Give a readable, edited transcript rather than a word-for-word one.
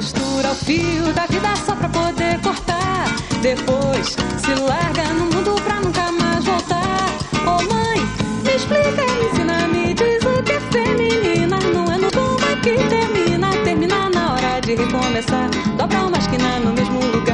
costura o fio da vida só pra poder cortar. Depois se larga no mundo pra nunca mais voltar. Ô mãe, me explica, me ensina, me diz o que é feminina. Não é no toma que termina, termina na hora de recomeçar. Dobra uma esquina no mesmo lugar.